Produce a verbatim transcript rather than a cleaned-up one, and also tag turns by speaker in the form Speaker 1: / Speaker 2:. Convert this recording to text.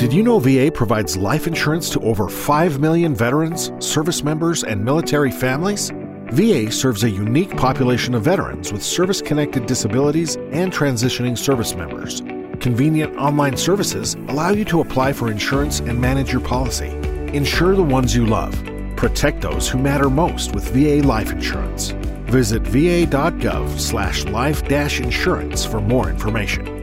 Speaker 1: Did you know V A provides life insurance to over five million veterans, service members, and military families? V A serves a unique population of veterans with service-connected disabilities and transitioning service members. Convenient online services allow you to apply for insurance and manage your policy. Insure the ones you love. Protect those who matter most with V A life insurance. Visit va.gov slash life dash insurance for more information.